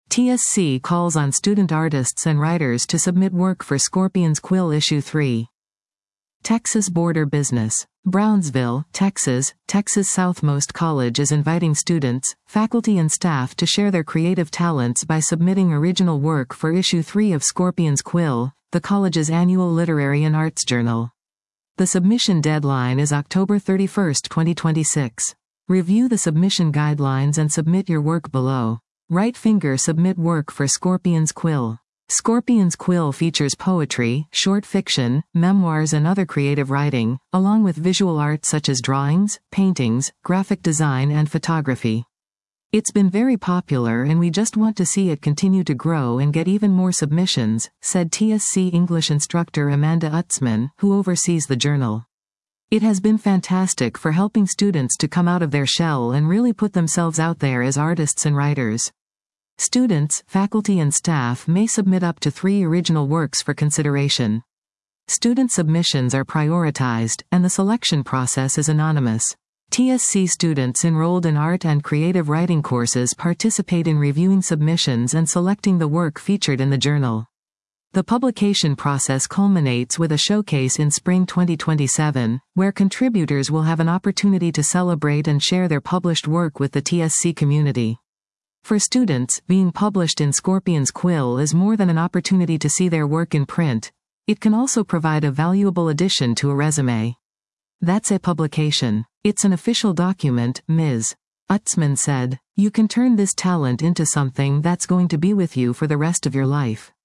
TSC calls on student artists and writers to submit work for Scorpions Quill Issue 3. Texas Border Business. Brownsville, Texas. Texas Southmost College is inviting students, faculty and staff to share their creative talents by submitting original work for Issue 3 of Scorpions Quill, the college's annual literary and arts journal. The submission deadline is October 31, 2026. Review the submission guidelines and submit your work below. Right finger submit work for Scorpions Quill. Scorpions Quill features poetry, short fiction, memoirs and other creative writing, along with visual art such as drawings, paintings, graphic design and photography. It's been very popular and we just want to see it continue to grow and get even more submissions, said TSC English instructor Amanda Utzman, who oversees the journal. It has been fantastic for helping students to come out of their shell and really put themselves out there as artists and writers. Students, faculty and staff may submit up to 3 original works for consideration. Student submissions are prioritized, and the selection process is anonymous. TSC students enrolled in art and creative writing courses participate in reviewing submissions and selecting the work featured in the journal. The publication process culminates with a showcase in spring 2027, where contributors will have an opportunity to celebrate and share their published work with the TSC community. For students, being published in Scorpions Quill is more than an opportunity to see their work in print. It can also provide a valuable addition to a resume. That's a publication. It's an official document, Ms. Utzman said. You can turn this talent into something that's going to be with you for the rest of your life.